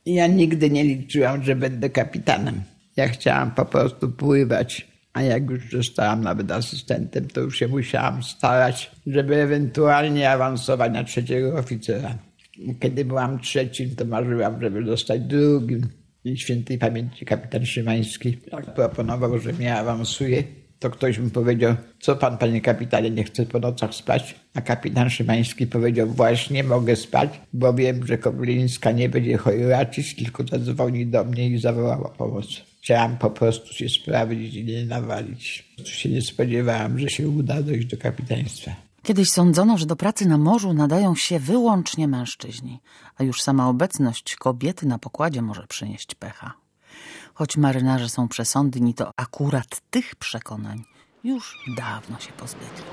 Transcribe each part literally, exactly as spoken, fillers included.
Ja nigdy nie liczyłam, że będę kapitanem. Ja chciałam po prostu pływać, a jak już zostałam nawet asystentem, to już się musiałam starać, żeby ewentualnie awansować na trzeciego oficera. Kiedy byłam trzecim, to marzyłam, żeby zostać drugim. I świętej pamięci kapitan Szymański jak proponował, że mnie awansuje, to ktoś mi powiedział, co pan, panie kapitanie, nie chce po nocach spać? A kapitan Szymański powiedział, właśnie mogę spać, bo wiem, że Kobylińska nie będzie chojraczyć, tylko zadzwoni do mnie i zawołała pomoc. Chciałam po prostu się sprawdzić i nie nawalić. Się nie spodziewałam, że się uda dojść do kapitaństwa. Kiedyś sądzono, że do pracy na morzu nadają się wyłącznie mężczyźni, a już sama obecność kobiety na pokładzie może przynieść pecha. Choć marynarze są przesądni, to akurat tych przekonań już dawno się pozbyli.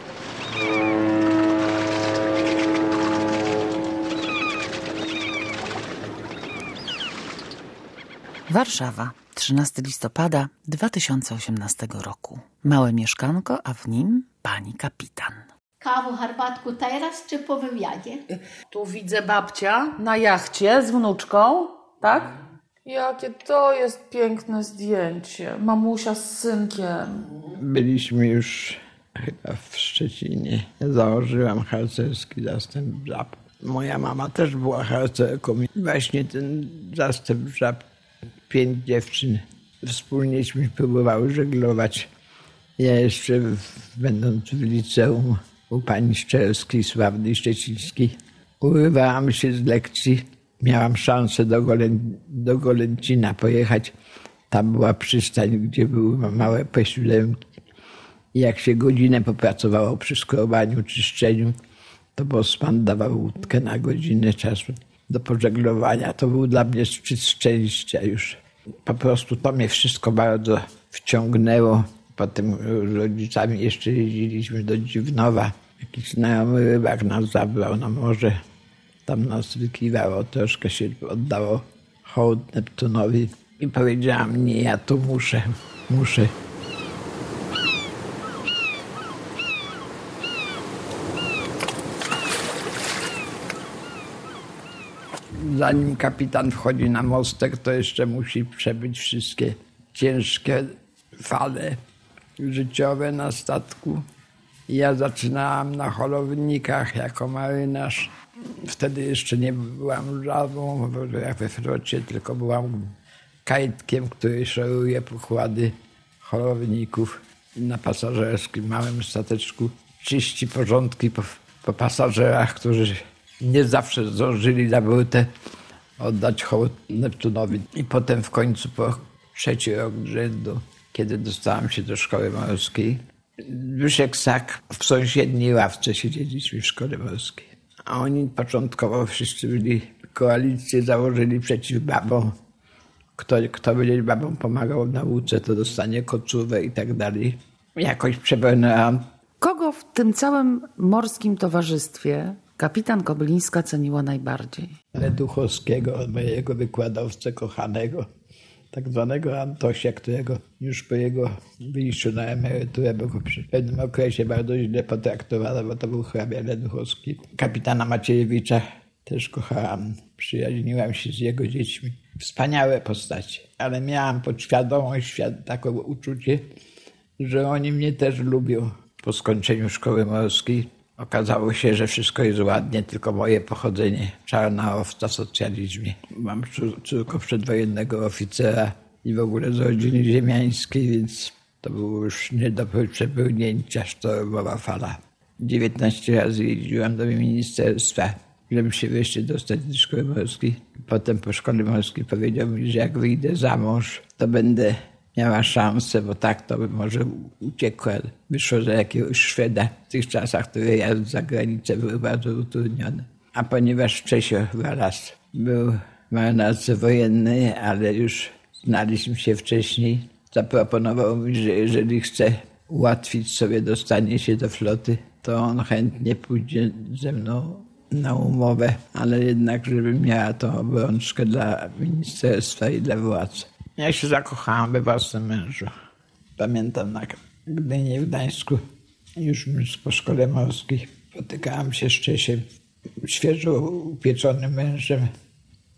Warszawa, trzynastego listopada dwa tysiące osiemnastego roku. Małe mieszkanko, a w nim pani kapitan. Kawę, herbatku teraz czy po wywiadzie? Tu widzę babcia na jachcie z wnuczką, tak? Jakie to jest piękne zdjęcie. Mamusia z synkiem. Byliśmy już chyba w Szczecinie. Założyłam harcerski zastęp żab. Moja mama też była harcerką. Właśnie ten zastęp żab, pięć dziewczyn. Wspólnieśmy próbowały żeglować. Ja jeszcze będąc w liceum u pani Szczerskiej, sławnej szczecińskiej, urywałam się z lekcji. Miałam szansę do, Golę, do Golęcina pojechać. Tam była przystań, gdzie były małe posiłki. I jak się godzinę popracowało przy skrobaniu, czyszczeniu, to bosman dawał łódkę na godzinę czasu do pożeglowania. To był dla mnie szczyt szczęścia już. Po prostu to mnie wszystko bardzo wciągnęło. Potem z rodzicami jeszcze jeździliśmy do Dziwnowa. Jakiś znajomy rybak nas zabrał na morze. Tam nas wykiwało, troszkę się oddało hołd Neptunowi. I powiedziałam, nie, ja tu muszę, muszę. Zanim kapitan wchodzi na mostek, to jeszcze musi przebyć wszystkie ciężkie fale życiowe na statku. Ja zaczynałam na holownikach jako marynarz. Wtedy jeszcze nie byłam żabą we flocie, tylko byłam kajtkiem, który szoruje pokłady holowników. Na pasażerskim małym stateczku czyści porządki po, po pasażerach, którzy nie zawsze zdążyli na brutę oddać hołd Neptunowi. I potem w końcu po trzeci rok rzędu, kiedy dostałam się do szkoły morskiej, Zbyszek Sak w sąsiedniej ławce siedzieliśmy w szkole morskiej. A oni początkowo wszyscy byli, koalicję założyli przeciw babom. Kto, kto będzie babom pomagał w nauce, to dostanie kocówę i tak dalej. Jakoś przebrnęłam. Kogo w tym całym morskim towarzystwie kapitan Kobylińska ceniła najbardziej? Leduchowskiego, mojego wykładowcę kochanego, tak zwanego Antosia, którego już po jego wyjściu na emeryturę, bo go przy pewnym okresie bardzo źle potraktowano, bo to był hrabia Leduchowski. Kapitana Maciejewicza też kochałam, przyjaźniłam się z jego dziećmi. Wspaniałe postacie, ale miałam podświadomość, takie uczucie, że oni mnie też lubią. Po skończeniu szkoły morskiej okazało się, że wszystko jest ładnie, tylko moje pochodzenie, czarna owca w socjalizmie. Mam córkę przedwojennego oficera i w ogóle z rodziny ziemiańskiej, więc to było już nie do przebrnięcia sztormowa fala. dziewiętnaście razy jeździłam do ministerstwa, żeby się wreszcie dostać do szkoły morskiej. Potem po szkole morskiej powiedział mi, że jak wyjdę za mąż, to będę miała szansę, bo tak to by może uciekła. Wyszło za jakiegoś Szweda. W tych czasach to wyjazd za granicę był bardzo utrudniony. A ponieważ Czesio Walas był w marynarce wojennej, ale już znaliśmy się wcześniej, zaproponował mi, że jeżeli chce ułatwić sobie dostanie się do floty, to on chętnie pójdzie ze mną na umowę, ale jednak, żebym miała tą obrączkę dla ministerstwa i dla władz. Ja się zakochałam we własnym mężu. Pamiętam na Gdyni, w Gdańsku, już po szkole morskiej, spotykałam się z Czesiem, świeżo upieczonym mężem.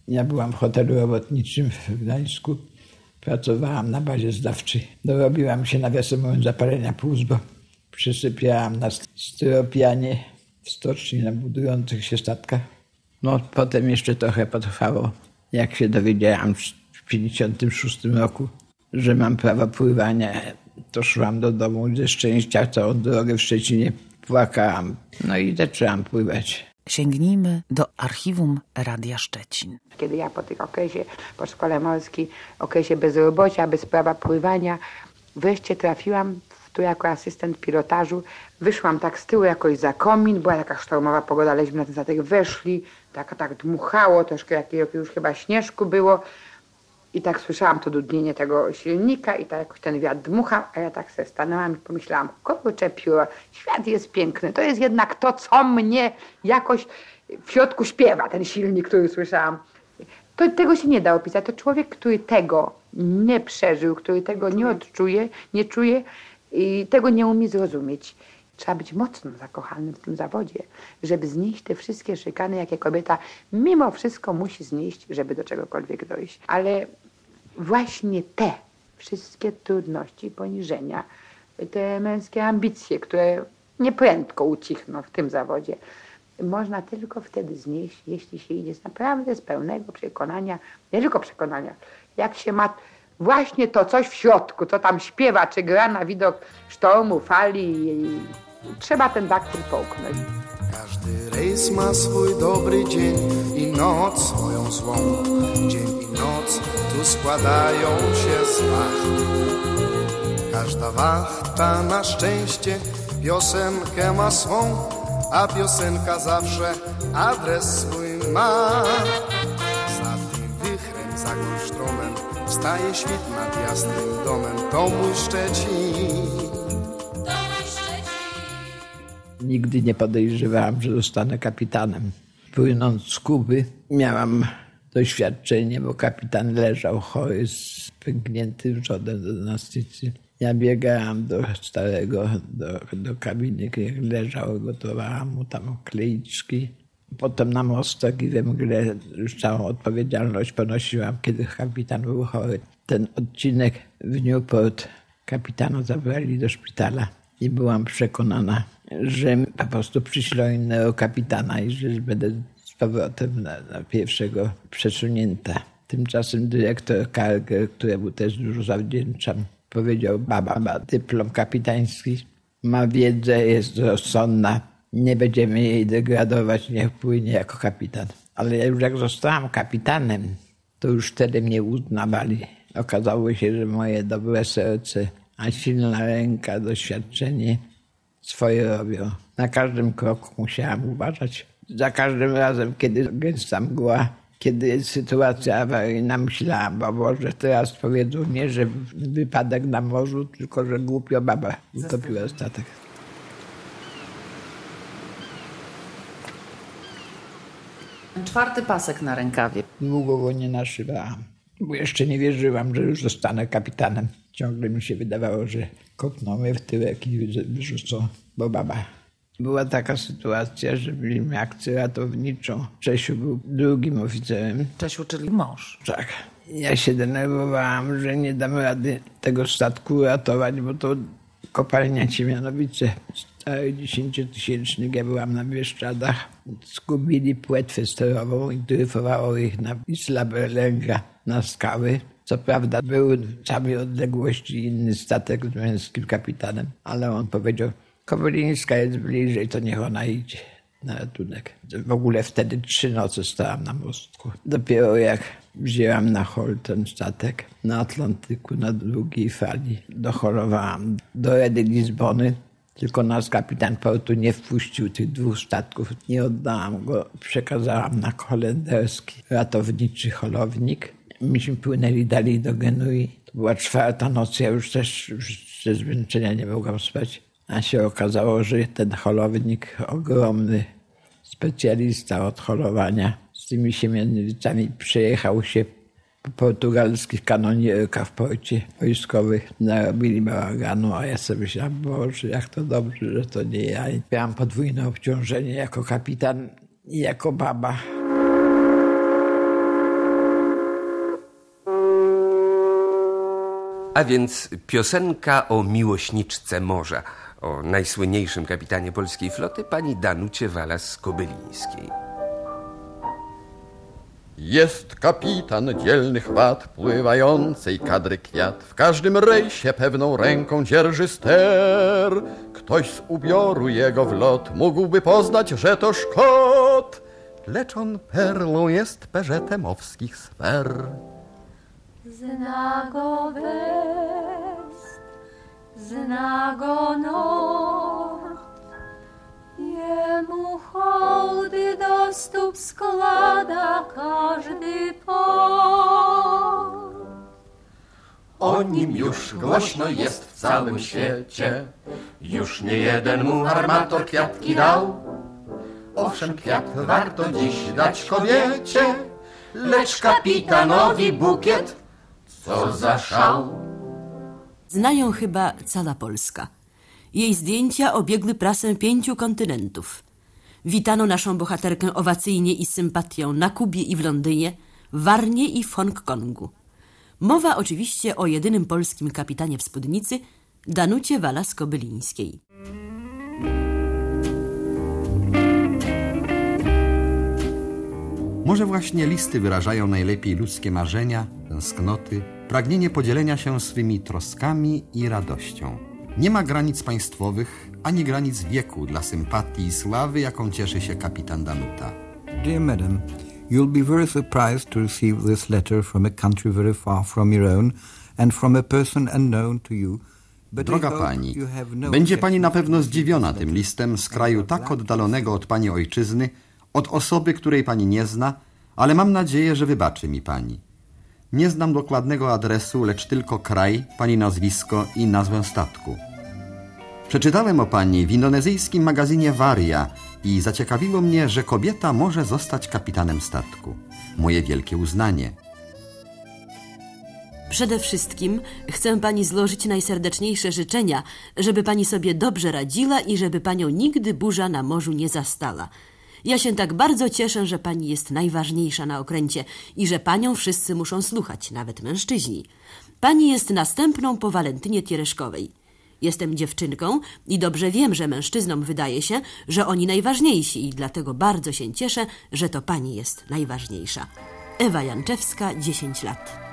Ja byłam w hotelu robotniczym w Gdańsku. Pracowałam na bazie zdawczej. Dorobiłam się, nawiasem mówiąc, zapalenia płuc, bo przysypiałam na styropianie w stoczni na budujących się statkach. No potem jeszcze trochę potrwało, jak się dowiedziałam w pięćdziesiątym szóstym roku, że mam prawo pływania, to szłam do domu ze szczęścia, całą drogę w Szczecinie płakałam. No i zaczęłam pływać. Sięgnijmy do archiwum Radia Szczecin. Kiedy ja po tych okresie, po szkole morskiej, okresie bezrobocia, bez prawa pływania, wreszcie trafiłam tu jako asystent pilotażu. Wyszłam tak z tyłu jakoś za komin, była taka sztormowa pogoda, aleśmy na ten statek weszli, tak, tak dmuchało, troszkę jakiegoś już chyba śnieżku było i tak słyszałam to dudnienie tego silnika i tak jakoś ten wiatr dmuchał, a ja tak sobie stanęłam i pomyślałam, kurczę pióro, świat jest piękny, to jest jednak to, co mnie jakoś w środku śpiewa, ten silnik, który słyszałam. To, tego się nie da opisać, to człowiek, który tego nie przeżył, który tego nie odczuje, nie czuje i tego nie umie zrozumieć. Trzeba być mocno zakochanym w tym zawodzie, żeby znieść te wszystkie szykany, jakie kobieta mimo wszystko musi znieść, żeby do czegokolwiek dojść. Ale właśnie te wszystkie trudności, poniżenia, te męskie ambicje, które nieprędko ucichną w tym zawodzie, można tylko wtedy znieść, jeśli się idzie z naprawdę z pełnego przekonania, nie tylko przekonania, jak się ma właśnie to coś w środku, co tam śpiewa, czy gra na widok sztormu, fali i trzeba ten daktyl połknąć. Każdy rejs ma swój dobry dzień i noc swoją złą. Dzień i noc tu składają się z wacht. Każda wachta na szczęście piosenkę ma swą, a piosenka zawsze adres swój ma. Za tym wichrem, za Golsztromem wstaje świt nad jasnym domem. To mój Szczecin. Nigdy nie podejrzewałam, że zostanę kapitanem. Płynąc z Kuby miałam doświadczenie, bo kapitan leżał chory z pękniętym przodem do nastycy. Ja biegałam do starego, do, do kabiny, jak leżał, gotowałam mu tam kleiczki. Potem na mostek i we mgle już całą odpowiedzialność ponosiłam, kiedy kapitan był chory. Ten odcinek w Newport kapitana zabrali do szpitala i byłam przekonana, że po prostu przyślą innego kapitana i że będę z powrotem na, na pierwszego przesunięta. Tymczasem dyrektor Karger, któremu też dużo zawdzięczam, powiedział: baba ma dyplom kapitański, ma wiedzę, jest rozsądna, nie będziemy jej degradować, niech płynie jako kapitan. Ale ja już jak zostałam kapitanem, to już wtedy mnie uznawali. Okazało się, że moje dobre serce, a silna ręka, doświadczenie swoje robią. Na każdym kroku musiałam uważać. Za każdym razem, kiedy gęsta mgła, kiedy sytuacja awaryjna, myślałam, bo Boże, teraz powiedzą nie, że wypadek na morzu, tylko że głupio baba utopiła statek. Czwarty pasek na rękawie. Długo go nie naszywałam, bo jeszcze nie wierzyłam, że już zostanę kapitanem. Ciągle mi się wydawało, że kopną mnie w tyłek i wyrzucą, bo baba. Była taka sytuacja, że mieliśmy akcję ratowniczą. Czesiu był drugim oficerem. Czesiu, czyli mąż. Tak. Ja się denerwowałam, że nie dam rady tego statku ratować, bo to kopalnia Ciemianowice, stary dziesięciotysięcznik. Ja byłam na Bieszczadach. Zgubili płetwę sterową i dryfowało ich na Isla Berlenga na skały. Co prawda był w samej odległości inny statek z męskim kapitanem, ale on powiedział: Kowalińska jest bliżej, to niech ona idzie na ratunek. W ogóle wtedy trzy noce stałam na mostku. Dopiero jak wzięłam na hol ten statek na Atlantyku, na drugiej fali, dochorowałam do Redy Lizbony, tylko nas kapitan portu nie wpuścił tych dwóch statków. Nie oddałam go, przekazałam na holenderski ratowniczy holownik. Myśmy płynęli dalej do Genui. To była czwarta noc, ja już też już ze zmęczenia nie mogłam spać. A się okazało, że ten holownik, ogromny specjalista od holowania, z tymi Siemianowicami przejechał się po portugalskich kanonierkach w porcie wojskowych. Narobili bałaganu, a ja sobie myślałam: Boże, jak to dobrze, że to nie ja. Miałam podwójne obciążenie jako kapitan i jako baba. A więc piosenka o miłośniczce morza, o najsłynniejszym kapitanie polskiej floty, pani Danucie Walas-Kobylińskiej. Jest kapitan dzielnych wad, pływającej kadry kwiat. W każdym rejsie pewną ręką dzierży ster. Ktoś z ubioru jego w lot mógłby poznać, że to Szkot, lecz on perlą jest peżetem owskich sfer. Zna go west, zna go nord, jemu hołdy do stóp składa każdy port. O nim już głośno jest w całym świecie, już nie jeden mu armator kwiatki dał. Owszem, kwiat warto dziś dać kobiecie, lecz kapitanowi bukiet, co za szał. Znają chyba cała Polska. Jej zdjęcia obiegły prasę pięciu kontynentów. Witano naszą bohaterkę owacyjnie i z sympatią na Kubie i w Londynie, w Warnie i w Hongkongu. Mowa oczywiście o jedynym polskim kapitanie w spódnicy, Danucie Walas-Kobylińskiej. Może właśnie listy wyrażają najlepiej ludzkie marzenia, tęsknoty, pragnienie podzielenia się swymi troskami i radością. Nie ma granic państwowych, ani granic wieku dla sympatii i sławy, jaką cieszy się kapitan Danuta. Dear Madam, you'll be very surprised to receive this letter from a country very far from your own and from a person unknown to you. Droga pani, będzie pani na pewno zdziwiona tym listem z kraju tak oddalonego od pani ojczyzny, od osoby, której pani nie zna, ale mam nadzieję, że wybaczy mi pani. Nie znam dokładnego adresu, lecz tylko kraj, pani nazwisko i nazwę statku. Przeczytałem o pani w indonezyjskim magazynie Varia i zaciekawiło mnie, że kobieta może zostać kapitanem statku. Moje wielkie uznanie. Przede wszystkim chcę pani złożyć najserdeczniejsze życzenia, żeby pani sobie dobrze radziła i żeby panią nigdy burza na morzu nie zastała. Ja się tak bardzo cieszę, że pani jest najważniejsza na okręcie i że panią wszyscy muszą słuchać, nawet mężczyźni. Pani jest następną po Walentynie Tiereszkowej. Jestem dziewczynką i dobrze wiem, że mężczyznom wydaje się, że oni najważniejsi i dlatego bardzo się cieszę, że to pani jest najważniejsza. Ewa Janczewska, dziesięć lat.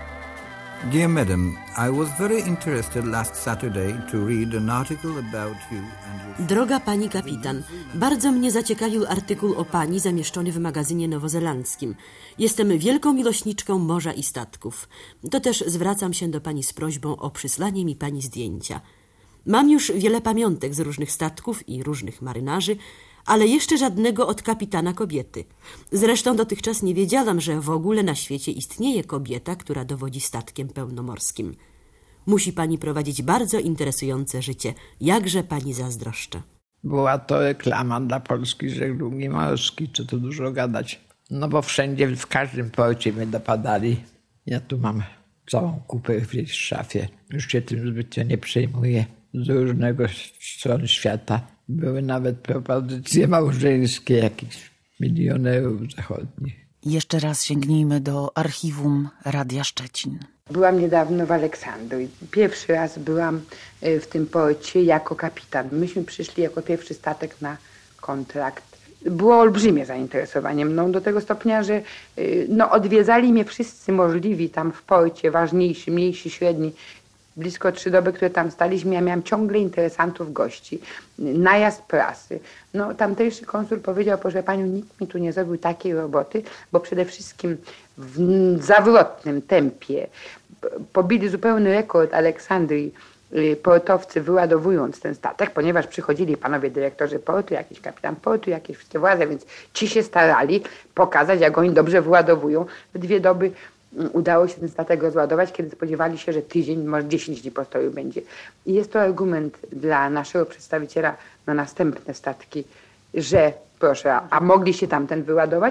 Dear Madam, I was very interested last Saturday to read an article about you and your... Droga pani kapitan, bardzo mnie zaciekawił artykuł o pani zamieszczony w magazynie nowozelandzkim. Jestem wielką miłośniczką morza i statków. To też zwracam się do pani z prośbą o przysłanie mi pani zdjęcia. Mam już wiele pamiątek z różnych statków i różnych marynarzy, ale jeszcze żadnego od kapitana kobiety. Zresztą dotychczas nie wiedziałam, że w ogóle na świecie istnieje kobieta, która dowodzi statkiem pełnomorskim. Musi pani prowadzić bardzo interesujące życie. Jakże pani zazdroszczę. Była to reklama dla polskiej żeglugi morskiej, czy tu dużo gadać. No bo wszędzie, w każdym porcie mnie dopadali. Ja tu mam całą kupę gdzieś w szafie. Już się tym zbytnio nie przejmuję. Z różnego stron świata. Były nawet propozycje małżeńskie jakichś milionerów zachodnich. Jeszcze raz sięgnijmy do archiwum Radia Szczecin. Byłam niedawno w Aleksandrii. Pierwszy raz byłam w tym porcie jako kapitan. Myśmy przyszli jako pierwszy statek na kontrakt. Było olbrzymie zainteresowanie mną do tego stopnia, że no, odwiedzali mnie wszyscy możliwi tam w porcie, ważniejsi, mniejsi, średni. Blisko trzy doby, które tam staliśmy, ja miałam ciągle interesantów, gości, najazd prasy. No, tamtejszy konsul powiedział, proszę panią, nikt mi tu nie zrobił takiej roboty, bo przede wszystkim w zawrotnym tempie pobili zupełny rekord Aleksandrii portowcy, wyładowując ten statek, ponieważ przychodzili panowie dyrektorzy portu, jakiś kapitan portu, jakieś wszystkie władze, więc ci się starali pokazać, jak oni dobrze wyładowują. W dwie doby udało się ten statek rozładować, kiedy spodziewali się, że tydzień, może dziesięć dni postoju będzie. I jest to argument dla naszego przedstawiciela na następne statki, że proszę, a, a mogli się tamten wyładować?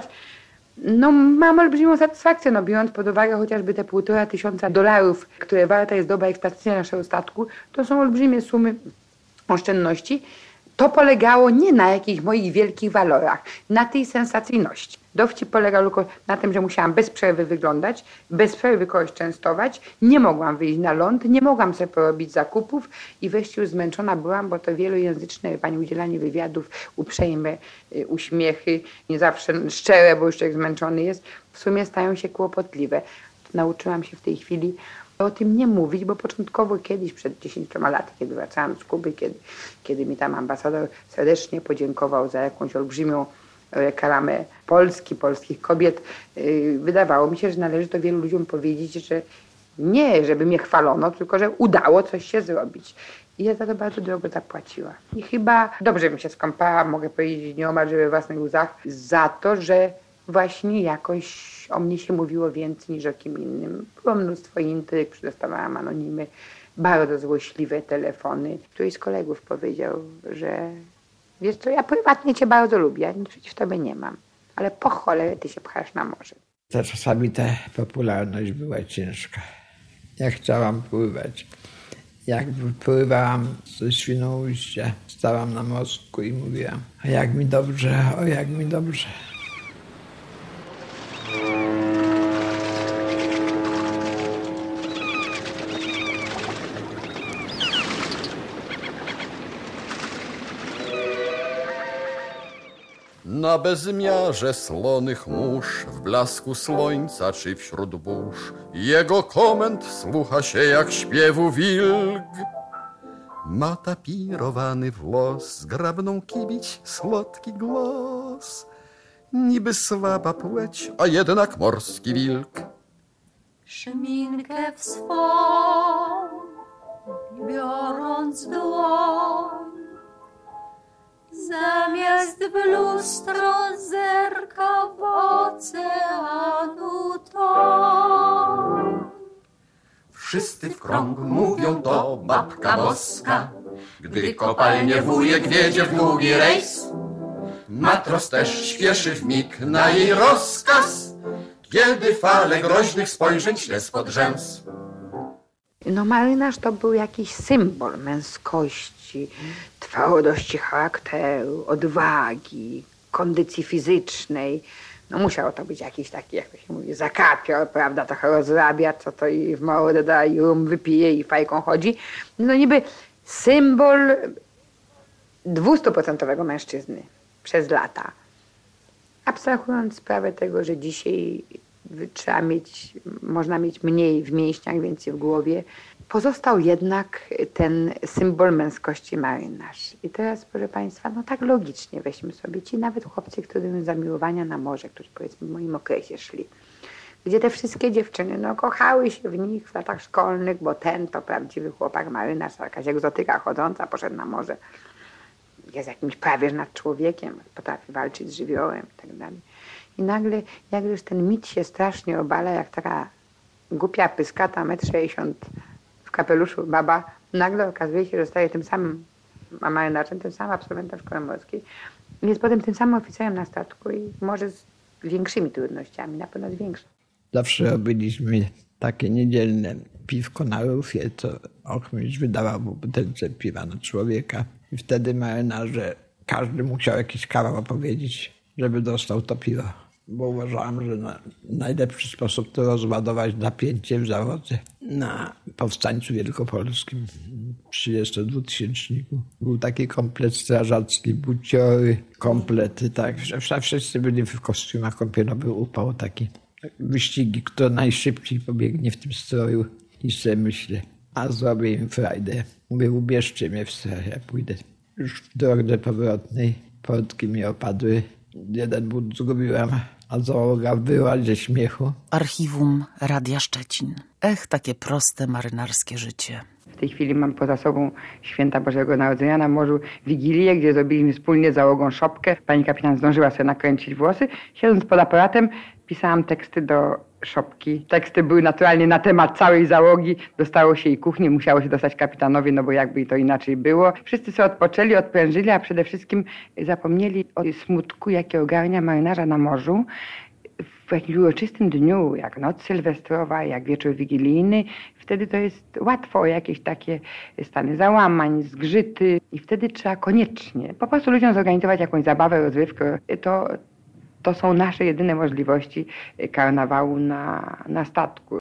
No mam olbrzymią satysfakcję, no biorąc pod uwagę chociażby te półtora tysiąca dolarów, które warta jest doba eksploatacyjna naszego statku, to są olbrzymie sumy oszczędności. To polegało nie na jakichś moich wielkich walorach, na tej sensacyjności. Dowcip polegał tylko na tym, że musiałam bez przerwy wyglądać, bez przerwy kogoś częstować, nie mogłam wyjść na ląd, nie mogłam sobie porobić zakupów i wreszcie już zmęczona byłam, bo to wielojęzyczne pani udzielanie wywiadów, uprzejme y, uśmiechy, nie zawsze szczere, bo już człowiek zmęczony jest, w sumie stają się kłopotliwe. Nauczyłam się w tej chwili o tym nie mówić, bo początkowo kiedyś, przed dziesięcioma laty, kiedy wracałam z Kuby, kiedy, kiedy mi tam ambasador serdecznie podziękował za jakąś olbrzymią reklamę Polski, polskich kobiet, yy, wydawało mi się, że należy to wielu ludziom powiedzieć, że nie, żeby mnie chwalono, tylko że udało coś się zrobić. I ja za to bardzo drogo zapłaciłam. I chyba dobrze bym się skąpała, mogę powiedzieć nieomal, że we własnych łzach, za to, że właśnie jakoś o mnie się mówiło więcej niż o kim innym. Było mnóstwo intryg, dostawałam anonimy, bardzo złośliwe telefony. Któryś z kolegów powiedział, że wiesz co, ja prywatnie cię bardzo lubię, ja nic przeciw tobie nie mam, ale po cholerę ty się pchasz na morze. To czasami ta popularność była ciężka. Ja chciałam pływać. Jak pływałam ze Świnoujścia, stałam na mostku i mówiłam, a jak mi dobrze, o jak mi dobrze. Na bezmiarze słonych mórz, w blasku słońca czy wśród burz, jego komend słucha się jak śpiewu wilk. Ma tapirowany włos, zgrabną kibić słodki głos, niby słaba płeć, a jednak morski wilk. Szminkę w swą biorąc dłoń, zamiast w lustro zerka w oceanu toń. Wszyscy w krąg mówią to babka boska, gdy kopalnie wujek wiedzie w długi rejs. Matros też śpieszy w mig na jej rozkaz, kiedy fale groźnych spojrzeń śle spod rzęs. No marynarz to był jakiś symbol męskości, twardości charakteru, odwagi, kondycji fizycznej. No musiał to być jakiś taki, jak to się mówi, zakapior, prawda, trochę rozrabia, co to i w mordę da, i rum wypije, i fajką chodzi. No niby symbol dwustuprocentowego mężczyzny przez lata. Abstrahując sprawę tego, że dzisiaj trzeba mieć, można mieć mniej w mięśniach, więcej w głowie, pozostał jednak ten symbol męskości marynarz. I teraz, proszę Państwa, no tak logicznie weźmy sobie ci nawet chłopcy, którym zamiłowania na morze, którzy powiedzmy w moim okresie szli, gdzie te wszystkie dziewczyny no, kochały się w nich w latach szkolnych, bo ten to prawdziwy chłopak marynarz, jakaś egzotyka chodząca, poszedł na morze, jest jakimś prawie nad człowiekiem, potrafi walczyć z żywiołem i tak dalej. I nagle, jak już ten mit się strasznie obala, jak taka głupia pyskata, metr sześćdziesiąt w kapeluszu baba, nagle okazuje się, że staje tym samym marynarzem, tym samym absolwentem szkoły morskiej. Jest potem tym samym oficerem na statku i może z większymi trudnościami, na pewno z większymi. Zawsze robiliśmy takie niedzielne piwko na rufie, co ochmistrz wydawał mu butelce piwa na człowieka. I wtedy marynarze, każdy musiał jakiś kawał opowiedzieć, żeby dostał to piwo. Bo uważałem, że na najlepszy sposób to rozładować napięcie w zawodze na powstańcu wielkopolskim w trzydziestodwutysięczniku. Był taki komplet strażacki, buciory, komplety, tak. Wszyscy byli w kostiumach, kąpielowy upał taki. Wyścigi, kto najszybciej pobiegnie w tym stroju i sobie myślę, a zrobię im frajdę. Mówię, ubierzcie mnie w stroj, ja pójdę. Już w drodze powrotnej portki mi opadły. Jeden but zgubiłam, a załoga wyła ze śmiechu. Archiwum Radia Szczecin. Ech, takie proste marynarskie życie. W tej chwili mam poza sobą święta Bożego Narodzenia na morzu Wigilię, gdzie zrobiliśmy wspólnie z załogą szopkę. Pani kapitan zdążyła sobie nakręcić włosy. Siedząc pod aparatem pisałam teksty do szopki. Teksty były naturalnie na temat całej załogi. Dostało się i kuchni, musiało się dostać kapitanowi, no bo jakby to inaczej było. Wszyscy sobie odpoczęli, odprężyli, a przede wszystkim zapomnieli o smutku, jaki ogarnia marynarza na morzu. W jakimś uroczystym dniu, jak noc sylwestrowa, jak wieczór wigilijny, wtedy to jest łatwo o jakieś takie stany załamań, zgrzyty i wtedy trzeba koniecznie po prostu ludziom zorganizować jakąś zabawę, rozrywkę. To To są nasze jedyne możliwości karnawału na, na statku.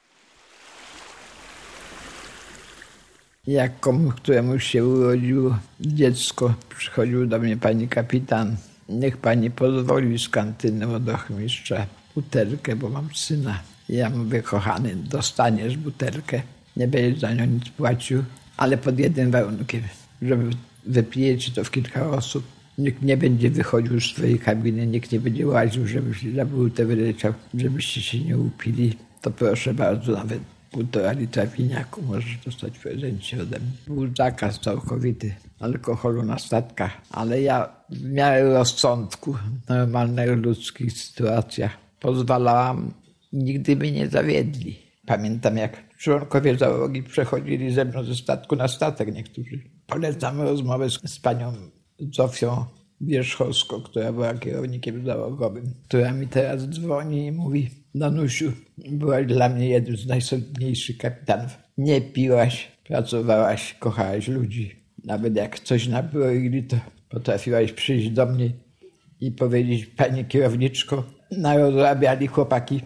Jak komuś, któremuś się urodziło dziecko, przychodził do mnie pani kapitan. Niech pani pozwoli z kantyny od ochmistrza butelkę, bo mam syna. Ja mówię, kochany, dostaniesz butelkę, nie będziesz za nią nic płacił, ale pod jednym warunkiem, żeby wypijecie to w kilka osób. Nikt nie będzie wychodził z swojej kabiny, nikt nie będzie łaził, żeby się na bułtę wyleciał, żebyście się nie upili. To proszę bardzo, nawet półtora litra winiaku możesz dostać w prezencie ode mnie. Był zakaz całkowity alkoholu na statkach, ale ja w miarę rozsądku, w normalnych ludzkich sytuacjach pozwalałam, nigdy by nie zawiedli. Pamiętam, jak członkowie załogi przechodzili ze mną ze statku na statek niektórzy. Polecam rozmowę z, z panią Zofią Wierzchowską, która była kierownikiem załogowym, która mi teraz dzwoni i mówi: Danusiu, byłaś dla mnie jednym z najsolidniejszych kapitanów. Nie piłaś, pracowałaś, kochałaś ludzi. Nawet jak coś nabroili, to potrafiłaś przyjść do mnie i powiedzieć: pani kierowniczko, narozrabiali chłopaki,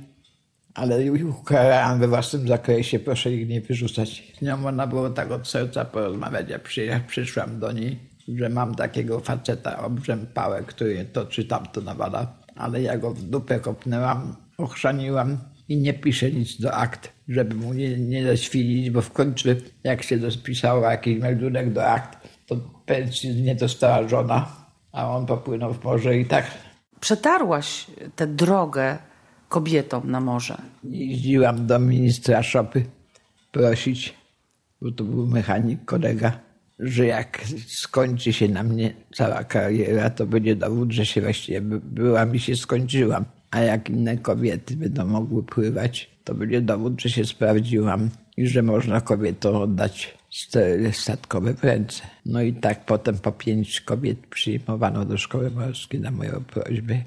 ale ich ukarałam we własnym zakresie, proszę ich nie wyrzucać. Z nią można było tak od serca porozmawiać. Ja przy, przyszłam do niej, że mam takiego faceta obrzępałe, który to czy tamto nawala, ale ja go w dupę kopnęłam, ochrzaniłam i nie piszę nic do akt, żeby mu nie, nie zaświnić, bo w końcu jak się dospisało jakiś meldunek do akt, to pensji nie dostała żona, a on popłynął w morze i tak. Przetarłaś tę drogę kobietom na morze. Jeździłam do ministra Szopy prosić, bo to był mechanik, kolega, że jak skończy się na mnie cała kariera, to będzie dowód, że się właściwie byłam i się skończyłam. A jak inne kobiety będą mogły pływać, to będzie dowód, że się sprawdziłam i że można kobietom oddać steryle statkowe w ręce. No i tak potem po pięć kobiet przyjmowano do szkoły morskiej na moją prośbę.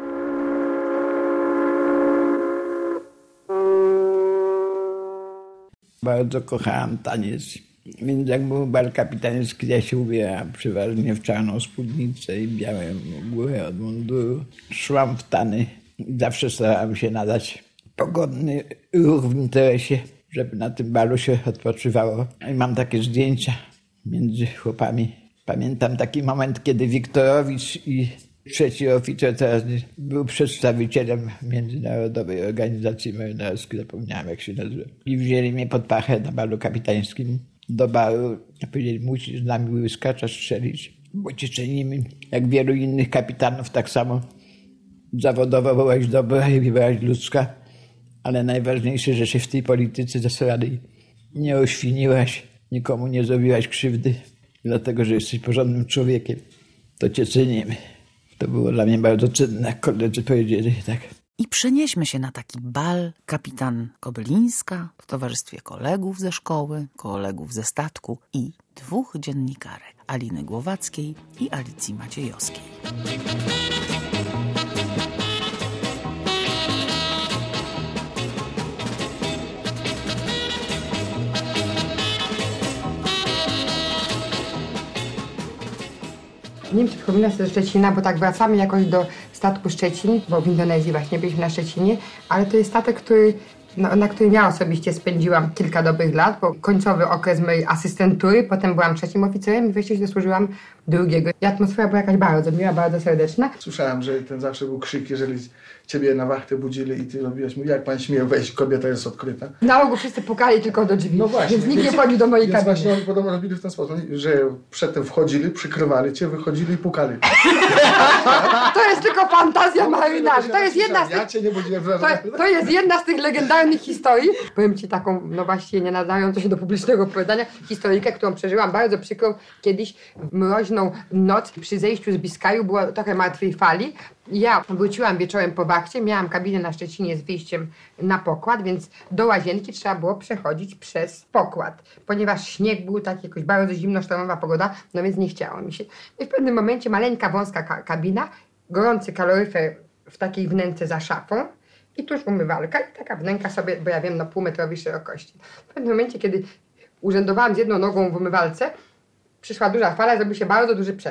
Bardzo kochałam taniec, więc jak był bal kapitański, ja się ubierałam przeważnie w czarną spódnicę i białą górę od munduru. Szłam w tany i zawsze starałam się nadać pogodny ruch w interesie, żeby na tym balu się odpoczywało. I mam takie zdjęcia między chłopami. Pamiętam taki moment, kiedy Wiktorowicz i trzeci oficer teraz był przedstawicielem Międzynarodowej Organizacji Marynarskiej, zapomniałem jak się nazywa. I wzięli mnie pod pachę na balu kapitańskim do baru. Powiedzieli: musisz z nami łyskacza strzelić, bo cię cenimy. Jak wielu innych kapitanów, tak samo zawodowo byłaś dobra i byłaś ludzka, ale najważniejsze, że się w tej polityce zasady nie oświniłaś, nikomu nie zrobiłaś krzywdy, dlatego że jesteś porządnym człowiekiem. To cię cenimy. To było dla mnie bardzo cenne, jak koledzy powiedzieli, tak. I przenieśmy się na taki bal. Kapitan Kobylińska w towarzystwie kolegów ze szkoły, kolegów ze statku i dwóch dziennikarek, Aliny Głowackiej i Alicji Maciejowskiej. Nie wiem, czy przypomina sobie ze Szczecina, bo tak wracamy jakoś do statku Szczecin, bo w Indonezji właśnie byliśmy na Szczecinie, ale to jest statek, który, no, na którym ja osobiście spędziłam kilka dobrych lat, bo końcowy okres mojej asystentury, potem byłam trzecim oficerem i wreszcie się dosłużyłam drugiego. I atmosfera była jakaś bardzo miła, bardzo serdeczna. Słyszałem, że ten zawsze był krzyk, jeżeli ciebie na wachtę budzili i ty robiłaś mu, jak pan śmiał wejść, kobieta jest odkryta. Na ogół wszyscy pukali tylko do drzwi, no właśnie, więc nikt nie wchodził do mojej kabiny. kabiny. Właśnie oni podobno robili w ten sposób, że przedtem wchodzili, przykrywali cię, wychodzili i pukali. To jest tylko fantazja marynarzy. To jest jedna z tych... Ja cię nie budziłem. To, to jest jedna z tych legendarnych historii. Powiem ci taką, no właściwie nie nadającą się do publicznego opowiadania, historyjkę, którą przeżyłam bardzo przykrą kiedyś w mroźną noc przy zejściu z Biskaju. Było trochę martwej fali. Ja wróciłam wieczorem po wachcie, miałam kabinę na Szczecinie z wyjściem na pokład, więc do łazienki trzeba było przechodzić przez pokład. Ponieważ śnieg był taki, jakoś bardzo zimno, sztormowa pogoda, no więc nie chciało mi się. I w pewnym momencie maleńka, wąska ka kabina, gorący kaloryfer w takiej wnęce za szafą i tuż umywalka i taka wnęka sobie, bo ja wiem, no półmetrowej szerokości. W pewnym momencie, kiedy urzędowałam z jedną nogą w umywalce, przyszła duża fala, zrobił się bardzo duży przechył.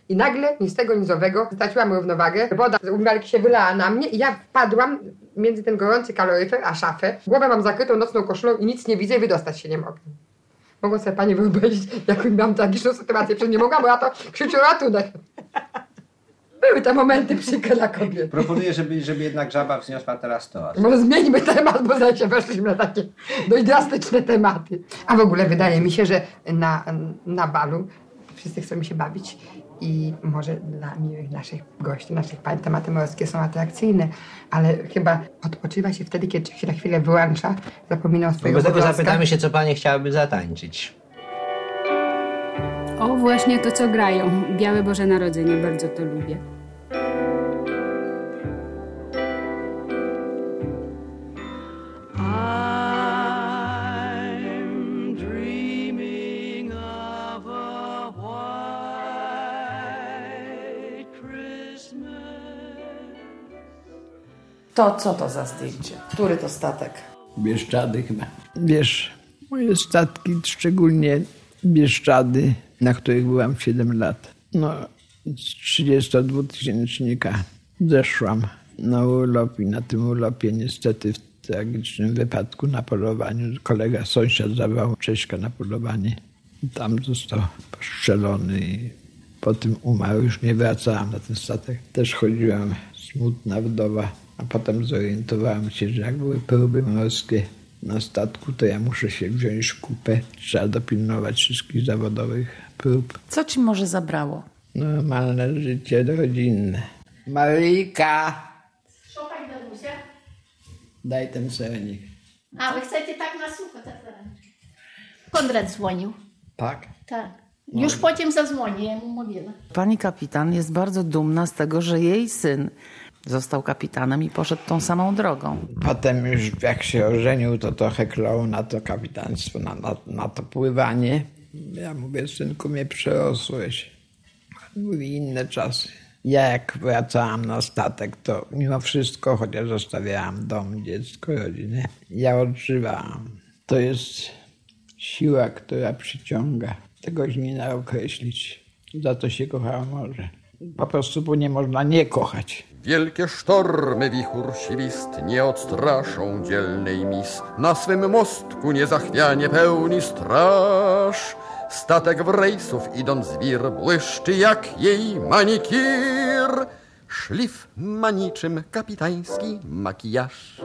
I nagle, ni z tego, ni z owego, straciłam równowagę. Woda z umywalki się wylała na mnie i ja wpadłam między ten gorący kaloryfer a szafę. Głowę mam zakrytą nocną koszulą i nic nie widzę i wydostać się nie mogę. Mogą sobie Panie wyobrazić, jaką miałam tragiczną sytuację, przecież nie mogłam, bo ja to krzyczę ratunek. Były te momenty przykre dla kobiet. Proponuję, żeby, żeby jednak żaba wzniosła teraz toast. Może zmieńmy temat, bo zaś się weszliśmy na takie dość drastyczne tematy. A w ogóle wydaje mi się, że na, na balu wszyscy chcą mi się bawić i może dla miłych naszych gości, naszych pań tematy morskie są atrakcyjne, ale chyba odpoczywa się wtedy, kiedy się na chwilę wyłącza, zapomina o swoich Wobec tego obowiązkach. zapytamy się, co Panie chciałyby zatańczyć. O, właśnie to, co grają. Białe Boże Narodzenie, bardzo to lubię. To co to za zdjęcie? Który to statek? Bieszczady chyba. Wiesz, moje statki, szczególnie Bieszczady, na których byłam siedem lat. No, z trzydziestodwutysięcznika zeszłam na urlop i na tym urlopie niestety w tragicznym wypadku na polowaniu kolega, sąsiad zabrał Cześka na polowanie. Tam został postrzelony i po tym umarł. Już nie wracałam na ten statek. Też chodziłam smutna wdowa. A potem zorientowałem się, że jak były próby morskie na statku, to ja muszę się wziąć w kupę. Trzeba dopilnować wszystkich zawodowych prób. Co ci może zabrało? Normalne życie rodzinne. Maryjka! Szukaj do Rusia. Daj ten sernik. A, wy chcecie tak na sucho, tak zaraz. Konrad dzwonił. Tak? Tak. Już potem zadzwoni, ja mu mówiła. Pani kapitan jest bardzo dumna z tego, że jej syn został kapitanem i poszedł tą samą drogą. Potem już jak się ożenił, to trochę klął na to kapitaństwo, na, na, na to pływanie. Ja mówię, synku, mnie przerosłeś. Mówi, inne czasy. Ja jak wracałam na statek, to mimo wszystko, chociaż zostawiałam dom, dziecko, rodzinę, ja odżywałam. To jest siła, która przyciąga. Tego się nie da określić. Za to się kocha morze. Po prostu, bo nie można nie kochać. Wielkie sztormy wichur siwist nie odstraszą dzielnej mis. Na swym mostku niezachwianie pełni straż. Statek w rejsów idąc wir błyszczy jak jej manikir. Szlif ma niczym kapitański makijaż.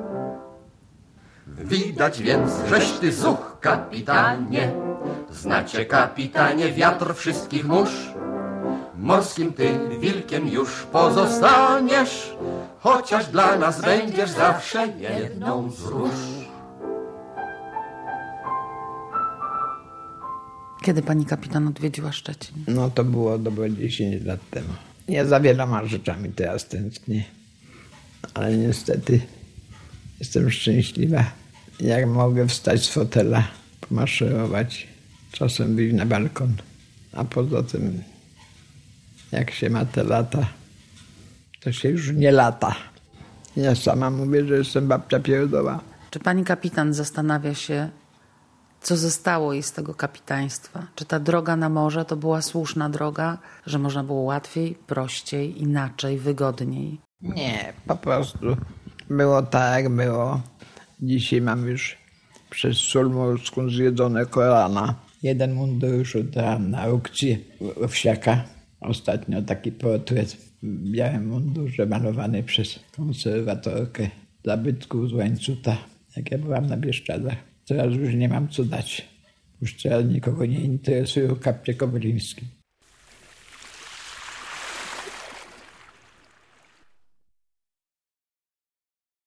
Widać więc, żeś ty zuch, kapitanie. Znacie, kapitanie, wiatr wszystkich mórz. Morskim ty wilkiem już pozostaniesz, chociaż dla nas będziesz zawsze jedną z róż. Kiedy pani kapitan odwiedziła Szczecin? No to było dobre dziesięć lat temu. Ja za wieloma rzeczami teraz tęsknię, ale niestety jestem szczęśliwa. Jak mogę wstać z fotela, pomaszerować, czasem wyjść na balkon, a poza tym jak się ma te lata, to się już nie lata. Ja sama mówię, że jestem babcia pierdoła. Czy pani kapitan zastanawia się, co zostało jej z tego kapitaństwa? Czy ta droga na morze to była słuszna droga, że można było łatwiej, prościej, inaczej, wygodniej? Nie, po prostu było tak, jak było. Dzisiaj mam już przez sól morską zjedzone kolana. Jeden mundur już oddałem na aukcję wsiaka. Ostatnio taki portret w białym mundurze malowany przez konserwatorkę zabytków z Łańcuta, jak ja byłam na Bieszczadach. Teraz już nie mam co dać. Już teraz nikogo nie interesują kapcie Kobryńskim.